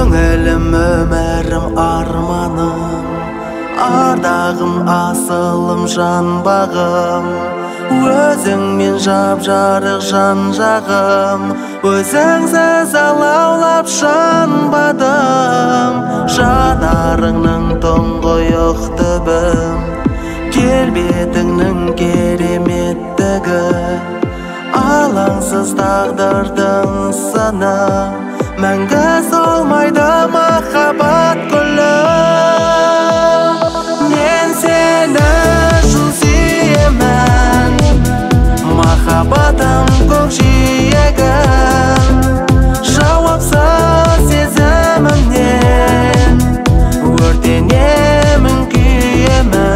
Көңілім өмірім арманым, ардағым асылым жанбағым, өзіңмен жап-жарық жан-жағым, өзіңсіз алаулап жанбадым. Жанарыңның тұңғиық түбім, келбетіңнің кереметтігі, алаңсыз тағдырдың сыны, мәңгі солмайды махаббат гүлі. Мен сені шын сүйемін, махаббатым көкжиегім, жауапсыз сезімімнен өртенемін, күйемін.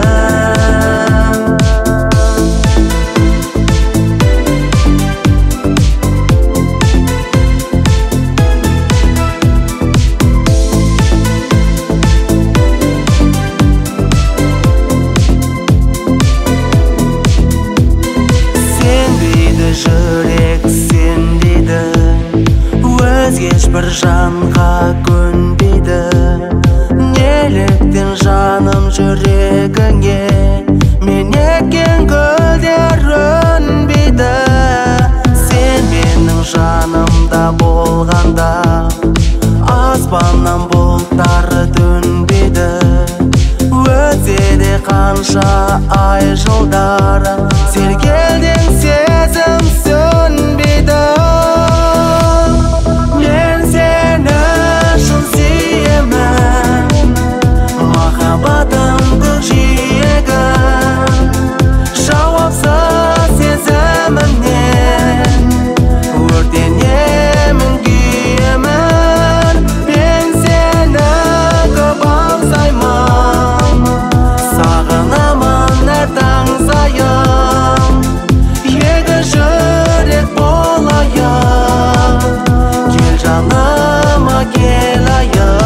Жүрек сен дейді, өзгешбір жанға көнбейді. Неліктен жаным жүрегіңе мен еккен гүлдер өнбейді? Сен менің жанымда болғанда аспаннан бұлттары төнбейді. Өтсе де қанша ай жылдар, сергелдең сезім сөнбейді. Мен сені шын сүйемін, махаббатым көкжиегім, жауапсыз сезімімнен өртенемін, күйемін. Мен сені көп аңсаймын, сағынамын әр таң сайын. Екі жүрек болайық, кел жаныма келайық.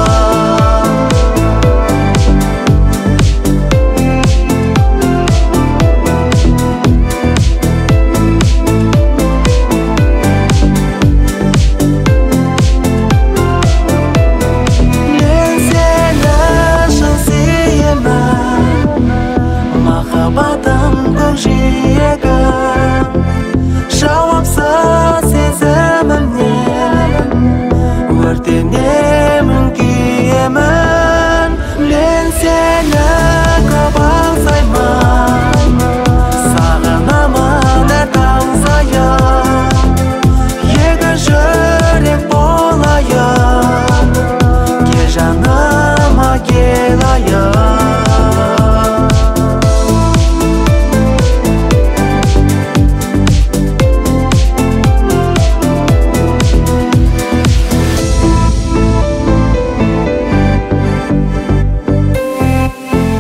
Мен сені шын сүйемін, махаббатым көкжиегім, жауапсыз сезімімнен өртенемін, күйемін. Мен сені көп аңсаймын, сағынамын әр таң сайын. Екі жүрек болайық, кел жаныма келайық.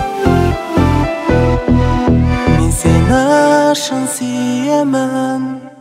Шын сүйемін.